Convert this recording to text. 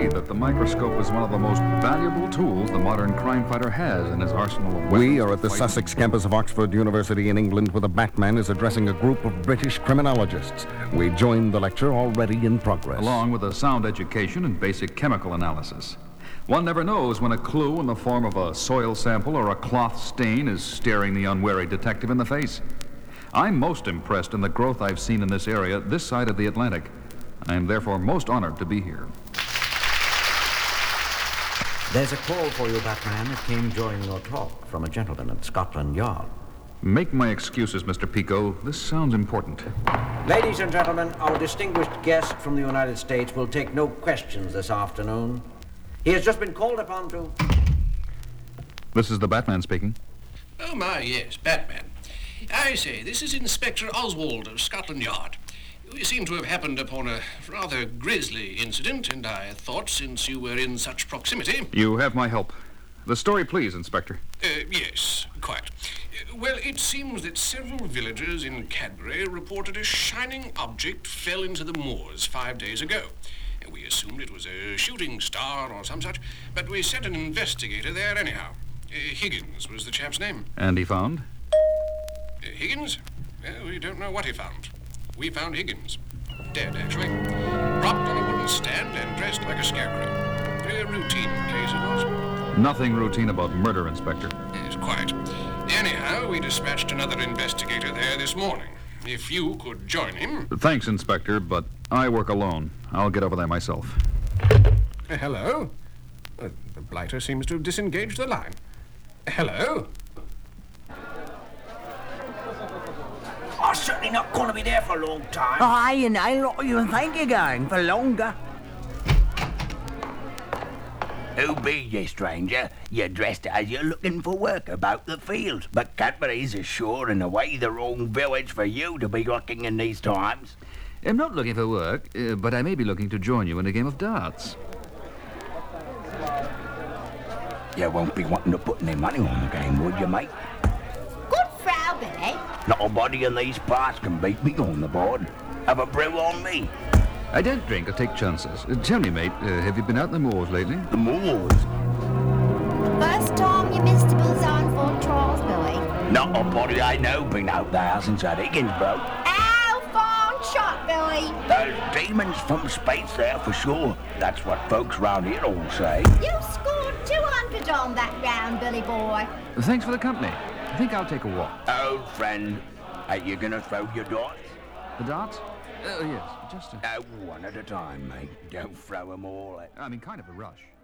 agree that the microscope is one of the most valuable tools the modern crime fighter has in his arsenal of weapons. We are at the Sussex campus of Oxford University in England, where the Batman is addressing a group of British criminologists. We join the lecture already in progress. Along with a sound education and basic chemical analysis. One never knows when a clue in the form of a soil sample or a cloth stain is staring the unwary detective in the face. I'm most impressed in the growth I've seen in this area this side of the Atlantic. I am therefore most honored to be here. There's a call for you, Batman. It came during your talk from a gentleman at Scotland Yard. Make my excuses, Mr. Pico. This sounds important. Ladies and gentlemen, our distinguished guest from the United States will take no questions this afternoon. He has just been called upon to... This is the Batman speaking. Oh, my, yes, Batman. I say, this is Inspector Oswald of Scotland Yard. We seem to have happened upon a rather grisly incident, and I thought, since you were in such proximity... You have my help. The story, please, Inspector. Yes, quite. Well, it seems that several villagers in Cadbury reported a shining object fell into the moors 5 days ago. We assumed it was a shooting star or some such, but we sent an investigator there anyhow. Higgins was the chap's name. And he found? Higgins? Well, we don't know what he found. We found Higgins. Dead, actually. Propped on a wooden stand and dressed like a scarecrow. A routine case it was. Nothing routine about murder, Inspector. Yes, quite. Anyhow, we dispatched another investigator there this morning. If you could join him... Thanks, Inspector, but I work alone. I'll get over there myself. Hello? The blighter seems to have disengaged the line. Hello? I'm certainly not going to be there for a long time. Aye, and I lot you think you're going for longer. Who be ye, stranger? You're dressed as you're looking for work about the fields, but Cadbury's is sure in a way the wrong village for you to be looking in these times. I'm not looking for work, but I may be looking to join you in a game of darts. You won't be wanting to put any money on the game, would you, mate? Good Frau Billy. Nobody in these parts can beat me on the board. Have a brew on me. I don't drink or take chances. Tell me, mate, have you been out in the moors lately? The moors? First time you missed the bullseye for trials, Billy. Not a body I know been out there since that Higgins broke. Ow, fine shot, Billy. There's demons from space there for sure. That's what folks round here all say. You scored 200 on that round, Billy boy. Thanks for the company. I think I'll take a walk. Old friend, are you gonna throw your darts? The darts? Yes, just a... One at a time, mate. Don't throw 'em all at... I mean, kind of a rush.